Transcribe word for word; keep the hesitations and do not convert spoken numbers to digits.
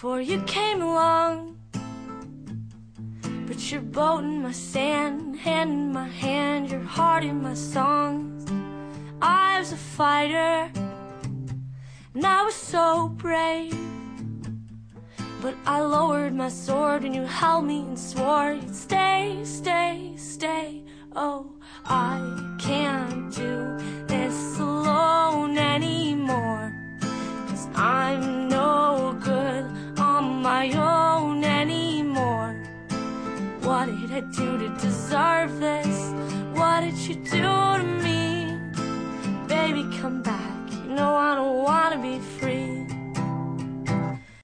before you came along. Put your boat in my sand, hand in my hand, your heart in my songs. I was a fighter, and I was so brave, but I lowered my sword when you held me and swore you'd stay, stay, stay. Oh, I can't do this alone anymore, 'cause I'm no good on my own anymore. What did I do to deserve this? What did you do to me? Baby, come back, you know I don't wanna be free.